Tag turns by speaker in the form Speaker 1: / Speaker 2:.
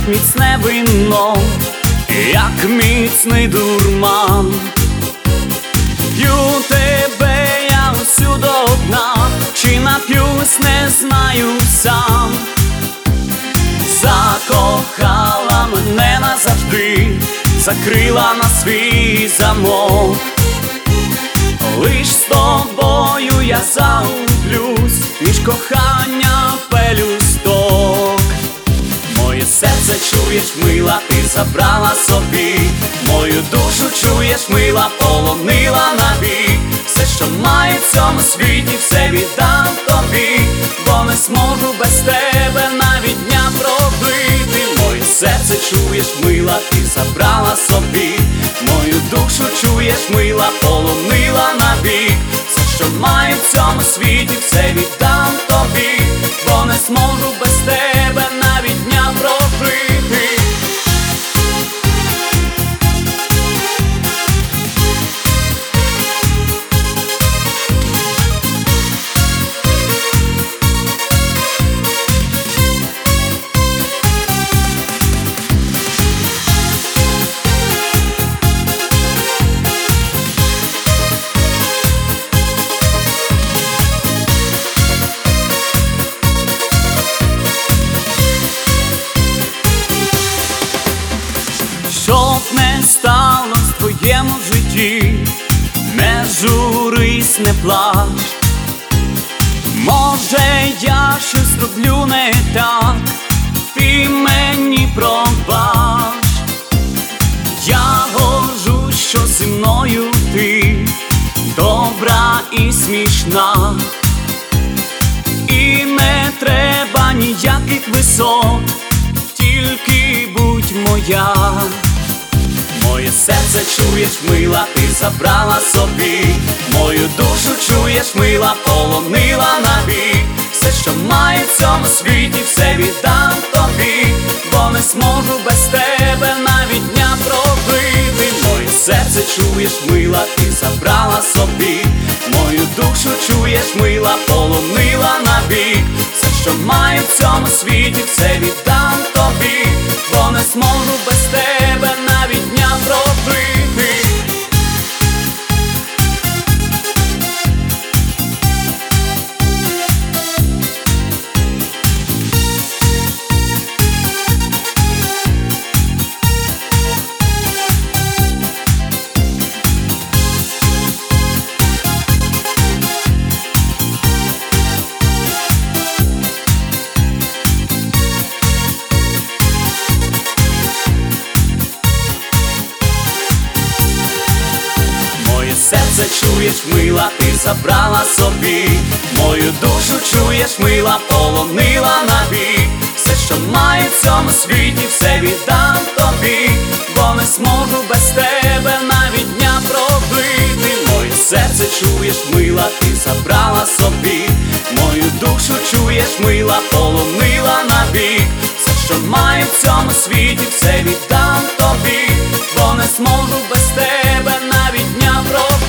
Speaker 1: міцне вино, як міцний дурман. П'ю тебе я усю до дна, чи нап'юсь, не знаю сам. Закохала мене назавжди, закрила на свій замок. Лиш з тобою я загублюсь, між кохання пелюсток. Моє серце чуєш, мила, ти забрала собі, мою душу чуєш, мила, полонила навік. Все, що маю в цьому світі, все віддам тобі, бо не зможу без тебе навіть дня прожити. Моє серце чуєш, мила, ти забрала собі, мою душу чуєш, мила, полонила навік. Все, що маю в цьому світі, все віддам тобі, бо не зможу без тебе навіть дня прожити. Щоб не сталося в твоєму житті, не журись, не плач. Може, я щось роблю не так, ти мені пробач. Я горжусь, що зі мною ти добра і смішна, і не треба ніяких висот, тільки будь моя. Моє серце чуєш, мила, ти забрала собі, мою душу чуєш, мила, полонила навік. Все, що маю в цьому світі, все віддам тобі, бо не зможу без тебе навіть дня прожити. Моє серце чуєш, мила, ти забрала собі, мою душу чуєш, мила, полонила навік. Все, що маю в цьому світі, все віддам тобі, бо не зможу без тебе навіть дня прожити. Серце чуєш, мила, ти забрала собі, мою душу чуєш, мила, полонила навік. Все, що маю в цьому світі, все віддам тобі, бо не зможу без тебе навіть дня прожити. Моє серце чуєш, мила, ти забрала собі, мою душу чуєш, мила, полонила навік. Все, що маю в цьому світі, все віддам тобі, бо не зможу без тебе навіть дня прожити.